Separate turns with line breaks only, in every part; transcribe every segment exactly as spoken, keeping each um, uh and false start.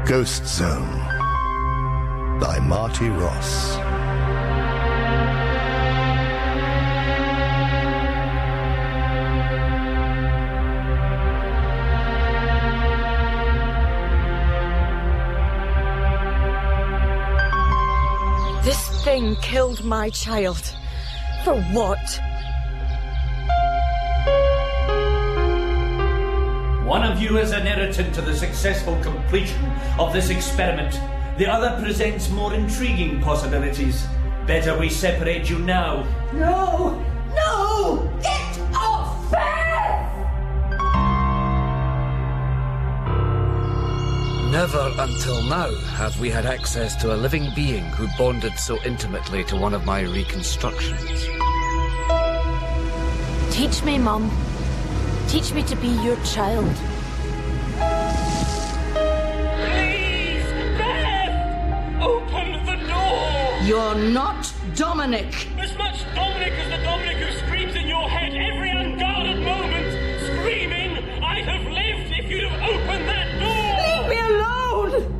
Ghost Zone by Marty Ross.
This thing killed my child. For what?
One of you is an irritant to the successful completion of this experiment. The other presents more intriguing possibilities. Better we separate you now.
No! No! Get off, Beth!
Never until now have we had access to a living being who bonded so intimately to one of my reconstructions.
Teach me, Mum. Teach me to be your child.
Please, Beth! Open the door!
You're not Dominic!
As much Dominic as the Dominic who screams in your head every unguarded moment, screaming, I'd have lived if you'd have opened that door!
Leave me alone!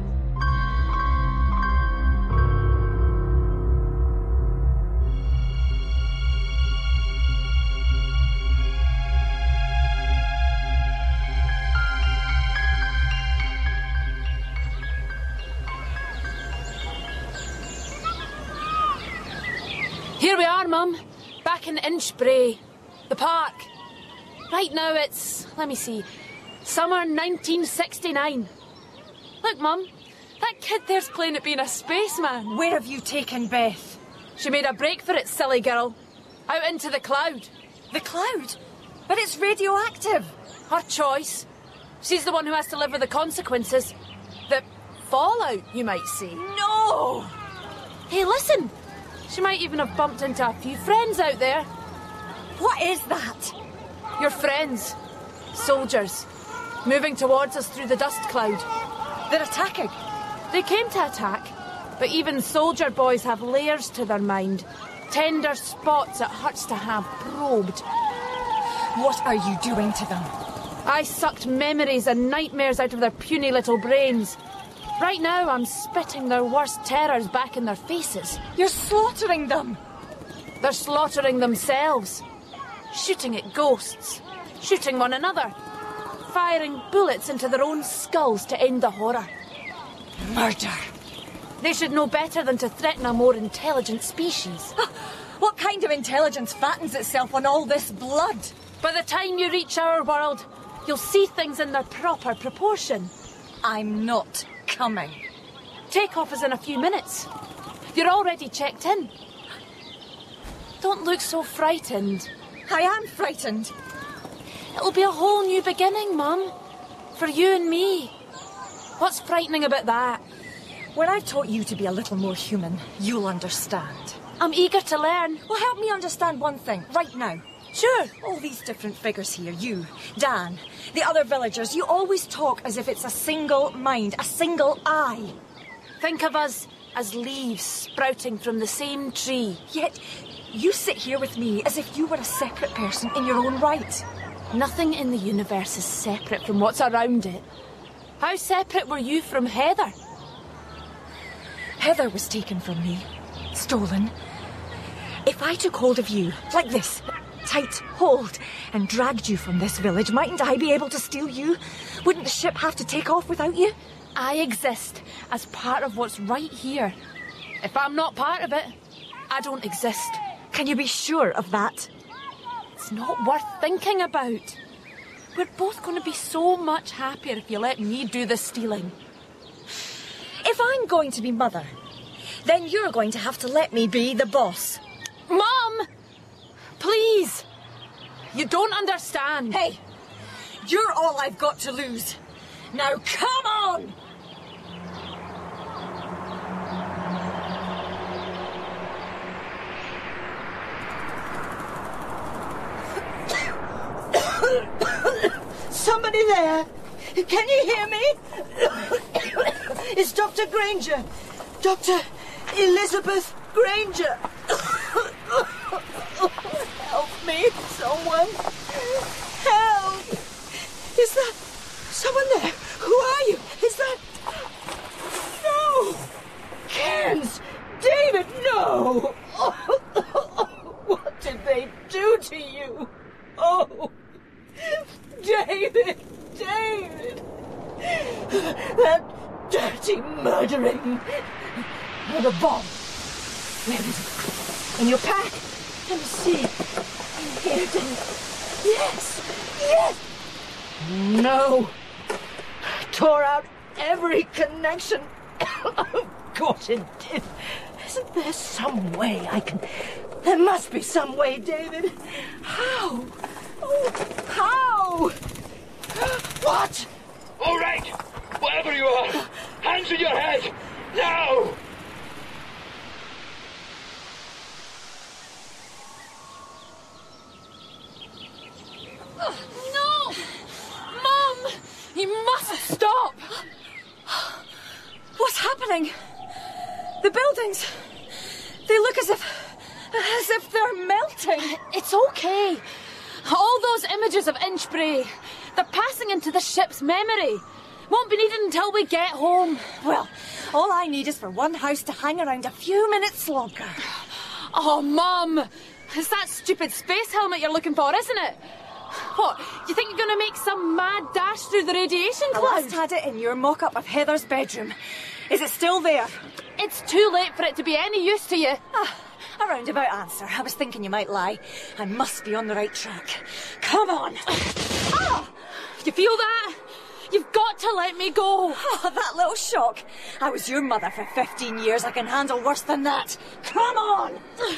Here we are, Mum. Back in Inchbrae. The park. Right now it's, let me see, summer nineteen sixty-nine. Look, Mum, that kid there's playing at being a spaceman.
Where have you taken Beth?
She made a break for it, silly girl. Out into the cloud.
The cloud? But it's radioactive.
Her choice. She's the one who has to live with the consequences. The fallout, you might say.
No!
Hey, listen. She might even have bumped into a few friends out there.
What is that?
Your friends. Soldiers. Moving towards us through the dust cloud.
They're attacking.
They came to attack, but even soldier boys have layers to their mind. Tender spots it hurts to have probed.
What are you doing to them?
I sucked memories and nightmares out of their puny little brains. Right now, I'm spitting their worst terrors back in their faces.
You're slaughtering them.
They're slaughtering themselves. Shooting at ghosts. Shooting one another. Firing bullets into their own skulls to end the horror.
Murder.
They should know better than to threaten a more intelligent species.
What kind of intelligence fattens itself on all this blood?
By the time you reach our world, you'll see things in their proper proportion.
I'm not coming.
Takeoff is in a few minutes. You're already checked in. Don't look so frightened.
I am frightened.
It'll be a whole new beginning, Mum. For you and me. What's frightening about that?
When I've taught you to be a little more human, you'll understand.
I'm eager to learn.
Well, help me understand one thing, right now.
Sure.
All these different figures here, you, Dan, the other villagers, you always talk as if it's a single mind, a single eye.
Think of us as leaves sprouting from the same tree.
Yet, you sit here with me as if you were a separate person in your own right.
Nothing in the universe is separate from what's around it. How separate were you from Heather?
Heather was taken from me, stolen. If I took hold of you, like this, tight hold, and dragged you from this village, mightn't I be able to steal you? Wouldn't the ship have to take off without you?
I exist as part of what's right here. If I'm not part of it, I don't exist.
Can you be sure of that?
It's not worth thinking about. We're both going to be so much happier if you let me do the stealing.
If I'm going to be mother, then you're going to have to let me be the boss.
Mum! Please! You don't understand.
Hey! You're all I've got to lose. Now come on!
Somebody there? Can you hear me? It's Doctor Granger. Doctor Elizabeth Granger. Help me, someone. Help! Is that someone there? Who are you? Is that... David! David! That dirty murdering... Oh, the bomb. Where is it? In your pack? Let me see. In here, David. Yes! Yes! No! Tore out every connection. Of course it did. Isn't there some way I can... There must be some way, David. How? Oh, how? What?
All right, wherever you are, hands in your head, now!
No! Mum! You must stop!
What's happening? The buildings, they look as if... as if they're melting.
It's okay. All those images of Inchbrae, they're passing into the ship's memory. Won't be needed until we get home.
Well, all I need is for one house to hang around a few minutes longer.
Oh, Mum! It's that stupid space helmet you're looking for, isn't it? What, you think you're going to make some mad dash through the radiation
I
cloud?
last had it in your mock-up of Heather's bedroom. Is it still there?
It's too late for it to be any use to you.
Ah, a roundabout answer. I was thinking you might lie. I must be on the right track. Come on!
Ah! You feel that? You've got to let me go.
Oh, that little shock. I was your mother for fifteen years. I can handle worse than that. Come on!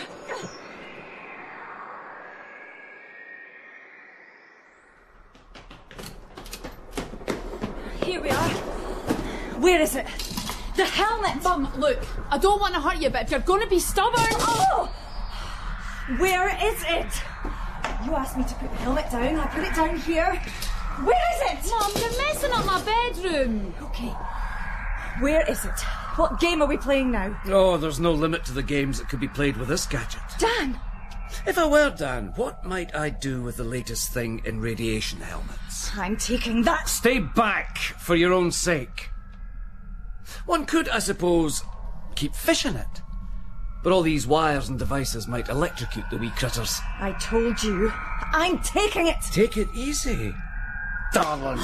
Here we are. Where is it? The helmet!
Mum, look, I don't want to hurt you, but if you're going to be stubborn...
Oh! Where is it? You asked me to put the helmet down. I put it down here. Where is it?
Mum, you're messing up my bedroom.
Okay. Where is it? What game are we playing now?
Oh, there's no limit to the games that could be played with this gadget.
Dan!
If I were Dan, what might I do with the latest thing in radiation helmets?
I'm taking that.
Stay back, for your own sake. One could, I suppose, keep fish in it. But all these wires and devices might electrocute the wee critters.
I told you. I'm taking it.
Take it easy, darling.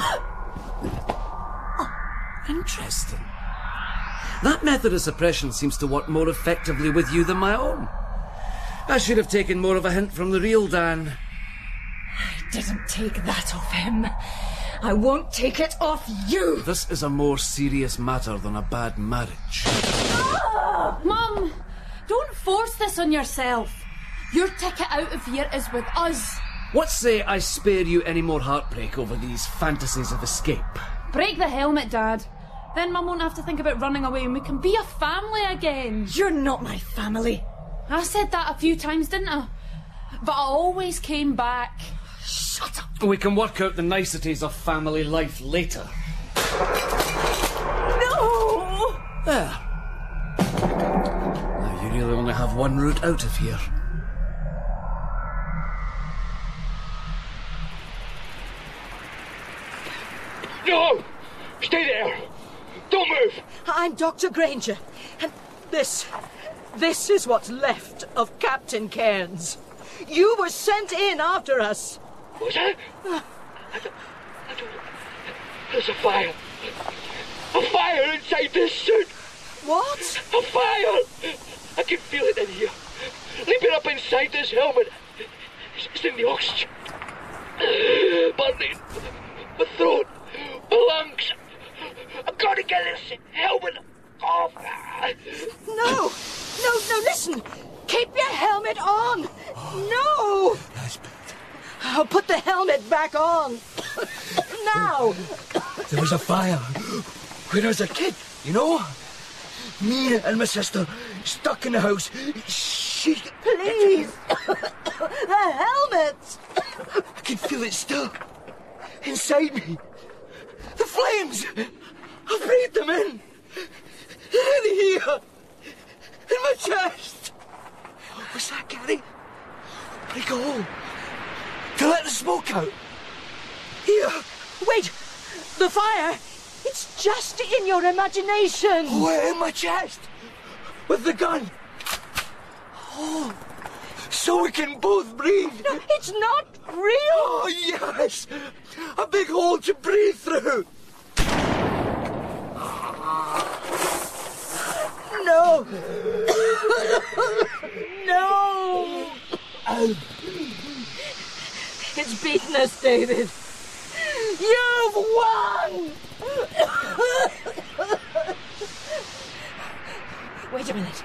Interesting. That method of suppression seems to work more effectively with you than my own. I should have taken more of a hint from the real Dan.
I didn't take that off him. I won't take it off you.
This is a more serious matter than a bad marriage.
Ah! Mum, don't force this on yourself. Your ticket out of here is with us.
What say I spare you any more heartbreak over these fantasies of escape?
Break the helmet, Dad. Then Mum won't have to think about running away and we can be a family again.
You're not my family.
I said that a few times, didn't I? But I always came back.
Shut up.
We can work out the niceties of family life later.
No!
There. Now you really only have one route out of here.
No! Stay there! Don't move!
I'm Doctor Granger, and this... this is what's left of Captain Cairns. You were sent in after us.
Was I? I don't, I don't... There's a fire. A fire inside this suit!
What?
A fire! I can feel it in here. Leaping up inside this helmet. It's, it's in the oxygen. Burning. My throat. My lungs. I've got to get this helmet off.
No! No, no, listen! Keep your helmet on! No! I'll put the helmet back on. Now!
There was a fire when I was a kid, you know? Me and my sister stuck in the house. She...
Please! The helmet!
I can feel it still. Inside me. The flames! I breathed them in. In here. In my chest. Was that Gary? Let go. To let the smoke out. Here.
Wait! The fire! It's just in your imagination!
Where in my chest? With the gun. Oh, so we can both breathe.
No, it's not real!
Oh, yes. A big hole to breathe through. No! No!
It's beaten us, David. You've won! Wait a minute.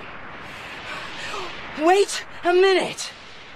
Wait a minute.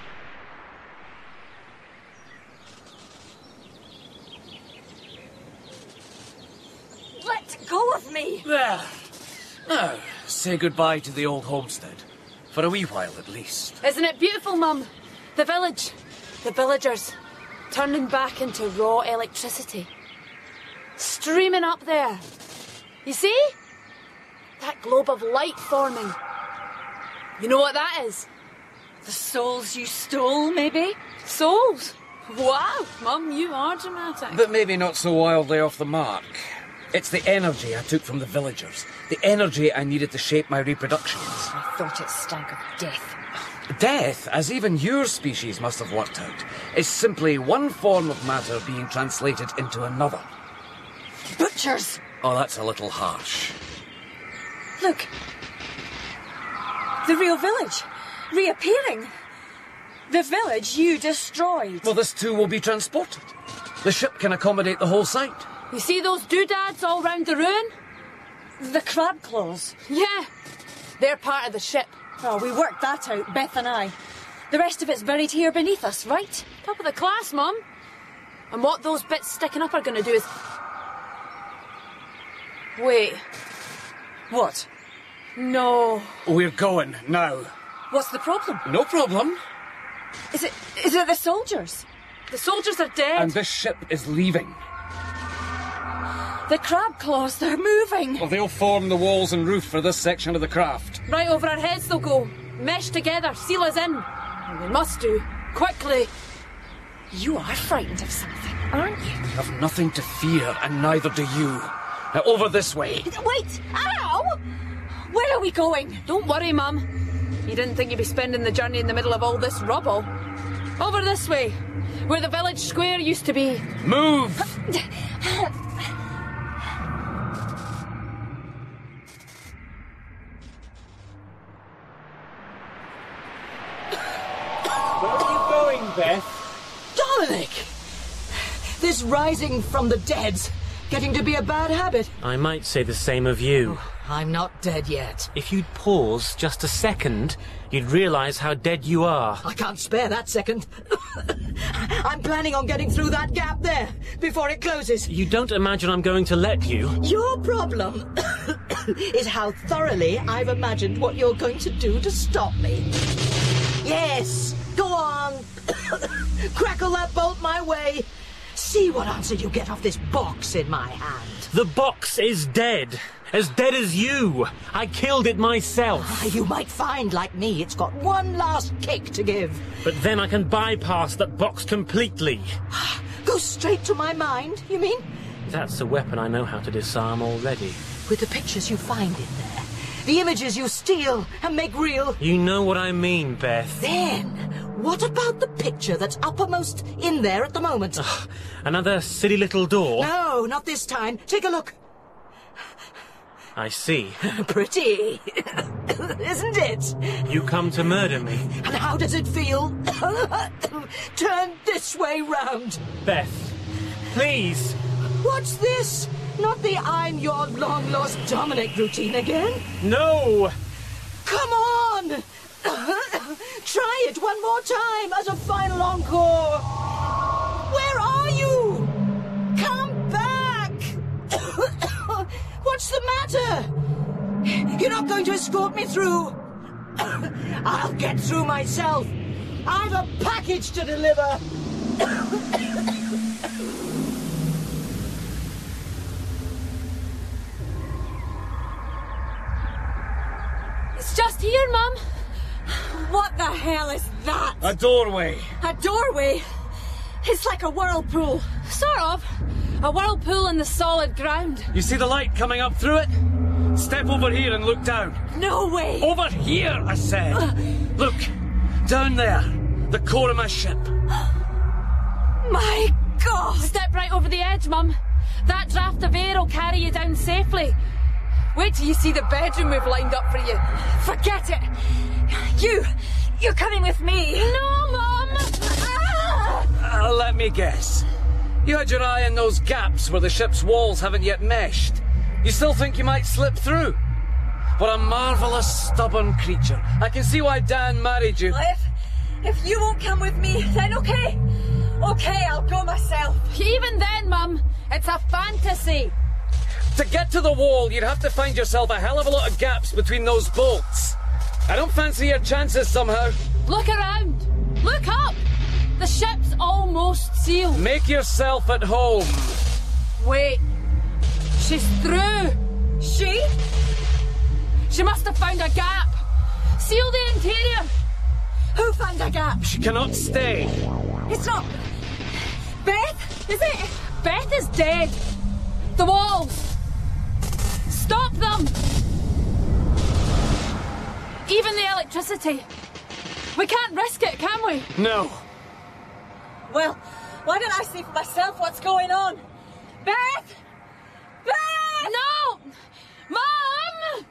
Let go of me!
There. Now, say goodbye to the old homestead. For a wee while, at least.
Isn't it beautiful, Mum? The village, the villagers, turning back into raw electricity. Streaming up there. You see? That globe of light forming. You know what that is?
The souls you stole, maybe?
Souls? Wow, Mum, you are dramatic.
But maybe not so wildly off the mark. It's the energy I took from the villagers. The energy I needed to shape my reproductions.
I thought it stank of death.
Death, as even your species must have worked out, is simply one form of matter being translated into another.
Butchers!
Oh, that's a little harsh.
Look. The real village. Reappearing. The village you destroyed.
Well, this too will be transported. The ship can accommodate the whole site.
You see those doodads all round the ruin?
The crab claws.
Yeah, they're part of the ship.
Oh, we worked that out, Beth and I. The rest of it's buried here beneath us, right?
Top of the class, Mum. And what those bits sticking up are going to do is... Wait.
What?
No.
We're going, now.
What's the problem?
No problem.
Is it... is it the soldiers?
The soldiers are dead.
And this ship is leaving.
The crab claws, they're moving.
Well, they'll form the walls and roof for this section of the craft.
Right over our heads they'll go. Mesh together, seal us in. And they must do. Quickly.
You are frightened of something, aren't you?
We have nothing to fear, and neither do you. Now, over this way.
Wait! Ow! Where are we going?
Don't worry, Mum. You didn't think you'd be spending the journey in the middle of all this rubble. Over this way, where the village square used to be.
Move!
Where are you going, Beth?
Dominic! This rising from the dead's getting to be a bad habit.
I might say the same of you.
Oh, I'm not dead yet.
If you'd pause just a second, you'd realise how dead you are.
I can't spare that second. I'm planning on getting through that gap there before it closes.
You don't imagine I'm going to let you?
Your problem is how thoroughly I've imagined what you're going to do to stop me. Yes, go on. Crackle that bolt my way. See what answer you get off this box in my hand.
The box is dead. As dead as you. I killed it myself.
You might find, like me, it's got one last kick to give.
But then I can bypass that box completely.
Go straight to my mind, you mean?
That's a weapon I know how to disarm already.
With the pictures you find in there. The images you steal and make real.
You know what I mean, Beth.
Then, what about the picture that's uppermost in there at the moment?
Ugh, another silly little door?
No, not this time. Take a look.
I see.
Pretty, isn't it?
You come to murder me.
And how does it feel? Turn this way round.
Beth, please.
What's this? Not the I'm your long-lost Dominic routine again?
No!
Come on! Try it one more time as a final encore. Where are you? Come back! What's the matter? You're not going to escort me through? I'll get through myself. I've a package to deliver.
It's just here, Mum.
What the hell is that?
A doorway.
A doorway? It's like a whirlpool.
Sort of. A whirlpool in the solid ground.
You see the light coming up through it? Step over here and look down.
No way!
Over here, I said. Uh, look, down there. The core of my ship.
My God!
Step right over edge, Mum. That draft of air will carry you down safely. Wait till you see the bedroom we've lined up for you.
Forget it! You! You're coming with me!
No, Mum! Ah!
Uh, let me guess. You had your eye on those gaps where the ship's walls haven't yet meshed. You still think you might slip through? What a marvellous, stubborn creature. I can see why Dan married you.
If, if you won't come with me, then okay. Okay, I'll go myself.
Even then, Mum, it's a fantasy.
To get to the wall, you'd have to find yourself a hell of a lot of gaps between those bolts. I don't fancy your chances somehow.
Look around. Look up. The ship's almost sealed.
Make yourself at home.
Wait. She's through.
She?
She must have found a gap. Seal the interior.
Who found a gap?
She cannot stay.
It's not... Beth, is it?
Beth is dead. The walls. Stop them. Even the electricity. We can't risk it, can we?
No.
Well, why don't I see for myself what's going on? Beth! Beth!
No! Mum!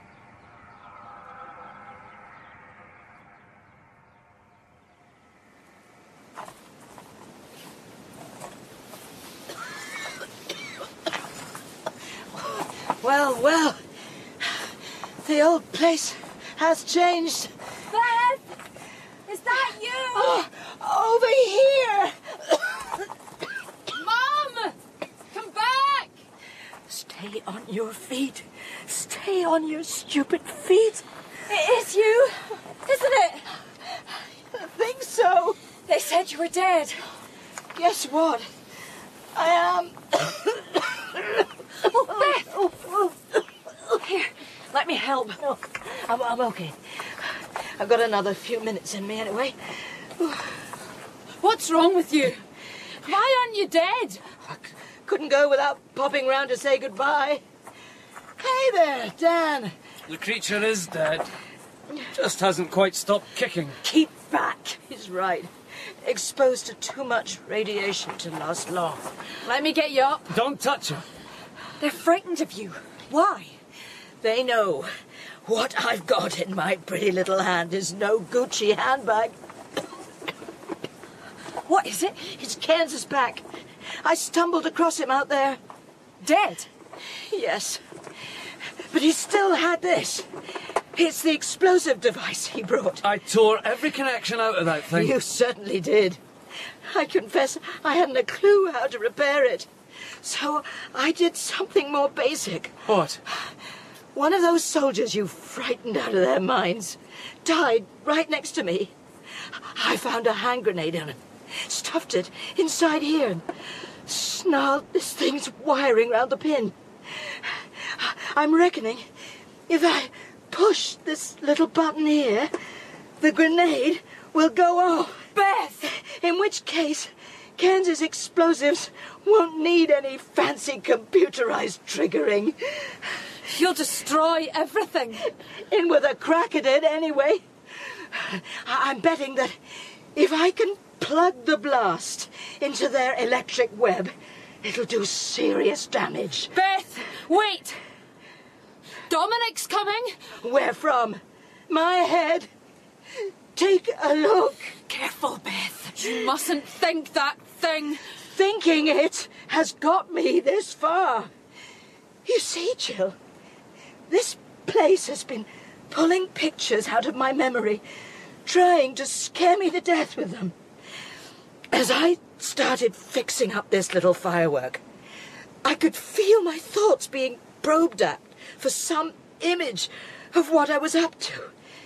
Well, well. The old place has changed.
Beth! Is that you?
Oh, over here!
Mum! Come back!
Stay on your feet. Stay on your stupid feet.
It is you, isn't it?
I think so.
They said you were dead.
Guess what? I am.
Oh, Beth! Oh, oh. Here, let me help.
No, I'm, I'm okay. I've got another few minutes in me anyway.
What's wrong with you? Why aren't you dead?
I c- couldn't go without popping round to say goodbye. Hey there, Dan.
The creature is dead. Just hasn't quite stopped kicking.
Keep back. He's right. Exposed to too much radiation to last long.
Let me get you up.
Don't touch her.
They're frightened of you. Why?
They know what I've got in my pretty little hand is no Gucci handbag.
What is it?
It's Kansas back. I stumbled across him out there.
Dead?
Yes. But he still had this. It's the explosive device he brought.
I tore every connection out of that thing.
You certainly did. I confess I hadn't a clue how to repair it. So I did something more basic.
What?
One of those soldiers you frightened out of their minds died right next to me. I found a hand grenade on him, stuffed it inside here, and snarled this thing's wiring round the pin. I'm reckoning if I push this little button here, the grenade will go off.
Beth!
In which case, Kansas explosives won't need any fancy computerized triggering.
You'll destroy everything.
In with a crack at it, anyway. I- I'm betting that if I can plug the blast into their electric web, it'll do serious damage.
Beth, wait. Dominic's coming.
Where from? My head. Take a look.
Careful, Beth.
You mustn't think that thing.
Thinking it has got me this far. You see, Jill, this place has been pulling pictures out of my memory, trying to scare me to death with them. As I started fixing up this little firework, I could feel my thoughts being probed at for some image of what I was up to.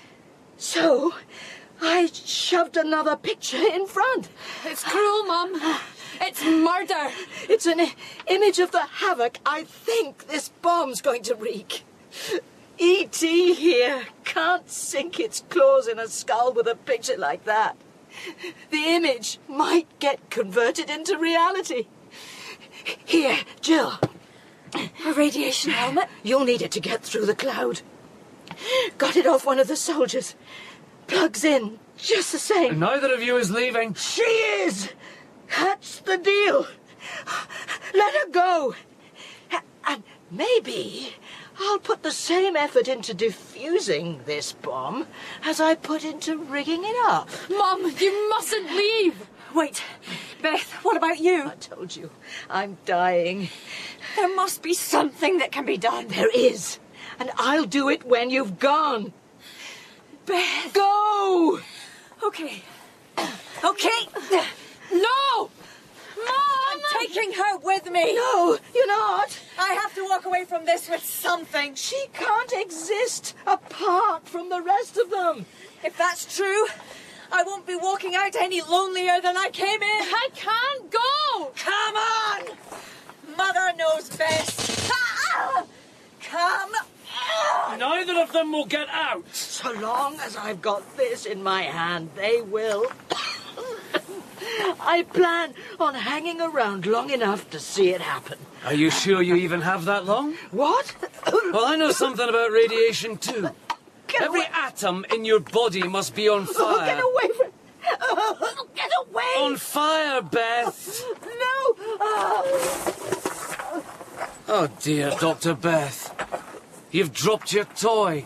So I shoved another picture in front.
It's cruel, Mum. It's murder.
It's an i- image of the havoc I think this bomb's going to wreak. E T here can't sink its claws in a skull with a picture like that. The image might get converted into reality. Here, Jill.
A radiation helmet?
You'll need it to get through the cloud. Got it off one of the soldiers. Plugs in just the same.
And neither of you is leaving.
She is! That's the deal. Let her go. And maybe I'll put the same effort into defusing this bomb as I put into rigging it up.
Mum, you mustn't leave.
Wait, Beth, what about you?
I told you, I'm dying.
There must be something that can be done.
There is. And I'll do it when you've gone.
Beth!
Go!
Okay. Okay.
No!
Mom! I'm taking her with me.
No, you're not.
I have to walk away from this with something.
She can't exist apart from the rest of them.
If that's true, I won't be walking out any lonelier than I came in.
I can't go!
Come on! Mother knows best. Come on!
Neither of them will get out.
So long as I've got this in my hand, they will. I plan on hanging around long enough to see it happen.
Are you sure you even have that long?
What?
Well, I know something about radiation too.
Get
Every
away.
atom in your body must be on
Oh,
fire.
get away from... Oh, get away!
On fire, Beth!
No! Oh.
Oh dear, Doctor Beth. You've dropped your toy.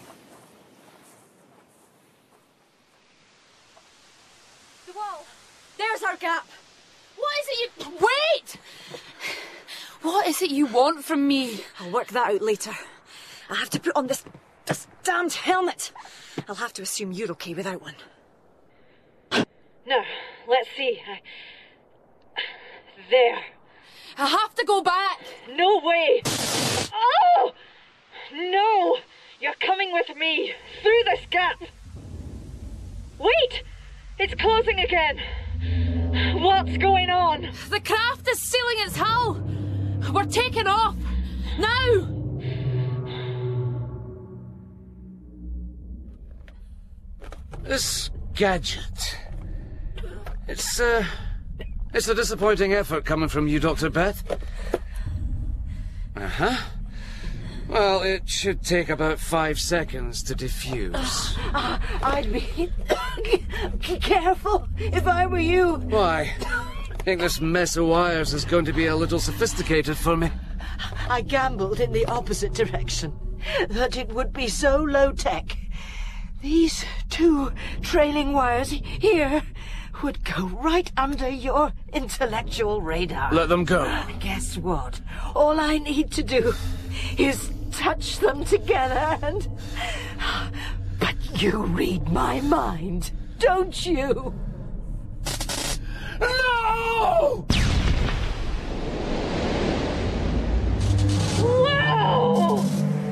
The wall. There's our gap.
What is it you... Wait! What is it you want from me?
I'll work that out later. I have to put on this, this damned helmet. I'll have to assume you're okay without one.
No, let's see. I... There.
I have to go back.
No way! Oh! No! You're coming with me, through this gap! Wait! It's closing again! What's going on?
The craft is sealing its hull. We're taking off. Now!
This gadget. It's, uh... It's a disappointing effort coming from you, Doctor Beth. Uh-huh. Well, it should take about five seconds to defuse.
Uh, I'd be careful if I were you.
Why? I think this mess of wires is going to be a little sophisticated for me.
I gambled in the opposite direction, that it would be so low-tech. These two trailing wires here would go right under your intellectual radar.
Let them go.
Guess what? All I need to do is touch them together and... But you read my mind, don't you?
No!
Whoa!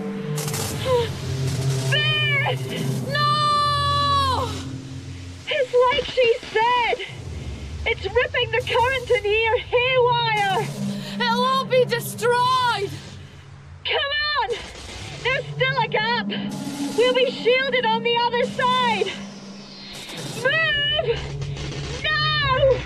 Beth!
No!
It's like she said! It's ripping the current in here haywire!
It'll all be destroyed!
Come on! There's still a gap! We'll be shielded on the other side! Move! No!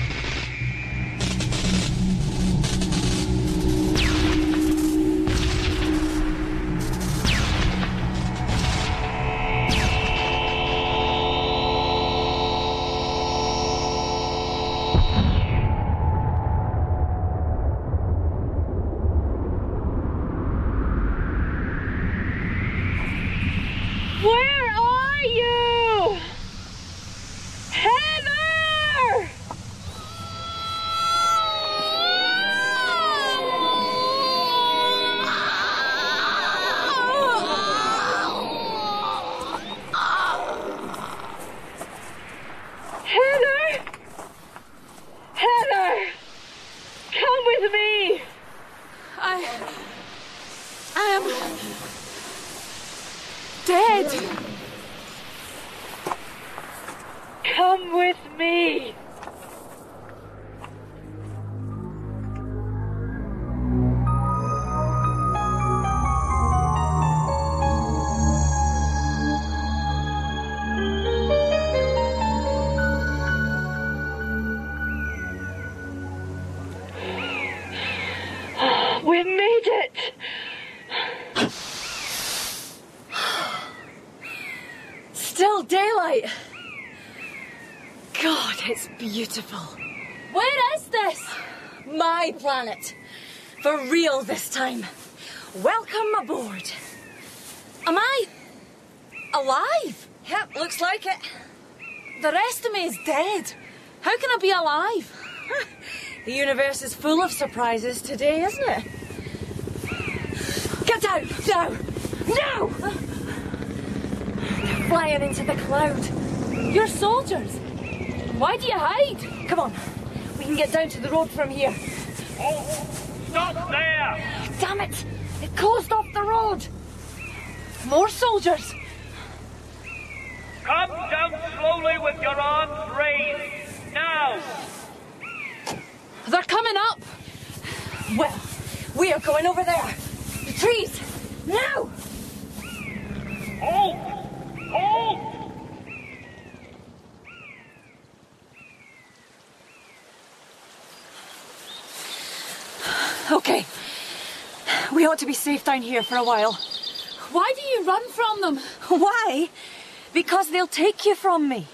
Where are you? Heather! Heather! Heather! Come with me!
I... I am... dead.
Come with me! We made it!
Still daylight. God, it's beautiful.
Where is this?
My planet. For real this time. Welcome aboard.
Am I alive?
Yep, looks like it.
The rest of me is dead. How can I be alive?
The universe is full of surprises today, isn't it? Get down! Now! Now! They're flying into the cloud.
You're soldiers. Why do you hide?
Come on. We can get down to the road from here.
Oh, stop there!
Damn it! It closed off the road! More soldiers!
Come down slowly with your arms raised. Now!
They're coming up!
Well, we are going over there. The trees! Now!
Hold! Hold!
Okay. We ought to be safe down here for a while.
Why do you run from them?
Why? Because they'll take you from me.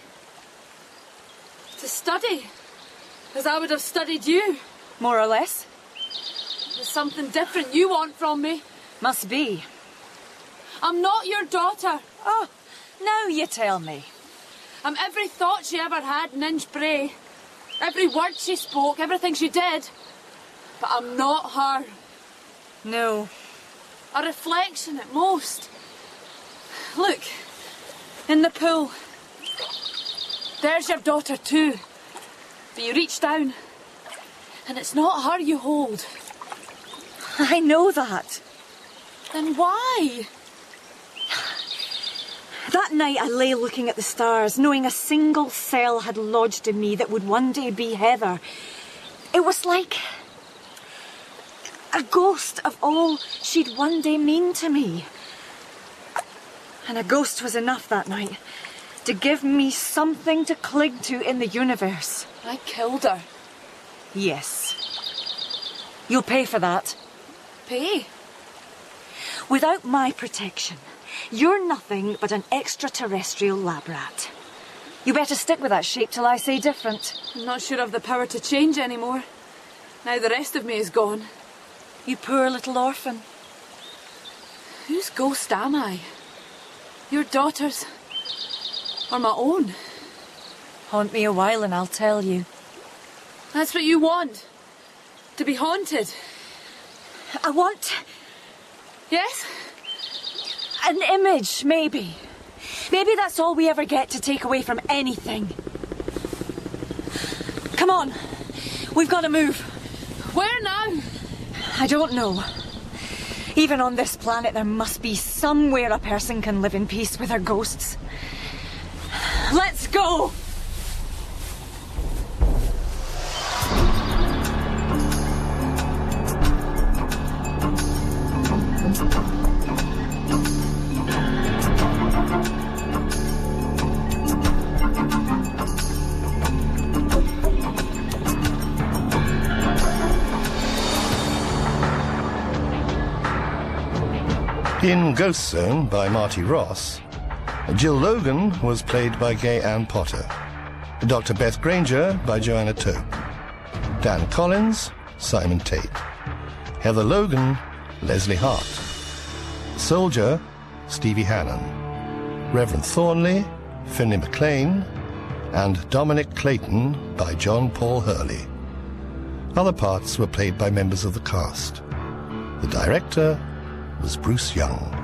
To study. As I would have studied you.
More or less.
There's something different you want from me.
Must be.
I'm not your daughter.
Oh, now you tell me.
I'm every thought she ever had in Inchbrae. Every word she spoke, everything she did. But I'm not her.
No.
A reflection at most. Look, in the pool. There's your daughter too. But you reach down, and it's not her you hold.
I know that.
Then why?
That night I lay looking at the stars, knowing a single cell had lodged in me that would one day be Heather. It was like a ghost of all she'd one day mean to me. And a ghost was enough that night to give me something to cling to in the universe.
I killed her.
Yes. You'll pay for that.
Pay?
Without my protection, you're nothing but an extraterrestrial lab rat. You better stick with that shape till I say different.
I'm not sure I've the power to change anymore. Now the rest of me is gone.
You poor little orphan.
Whose ghost am I? Your daughter's? Or my own?
Haunt me a while and I'll tell you.
That's what you want? To be haunted?
I want...
Yes?
An image, maybe. Maybe that's all we ever get to take away from anything. Come on. We've got to move.
Where now?
I don't know. Even on this planet, there must be somewhere a person can live in peace with her ghosts. Let's go!
In Ghost Zone by Marty Ross, Jill Logan was played by Gay Ann Potter, Doctor Beth Granger by Joanna Tope, Dan Collins, Simon Tate, Heather Logan, Leslie Hart, Soldier, Stevie Hannon, Reverend Thornley, Finley MacLean, and Dominic Clayton by John Paul Hurley. Other parts were played by members of the cast. The director was Bruce Young.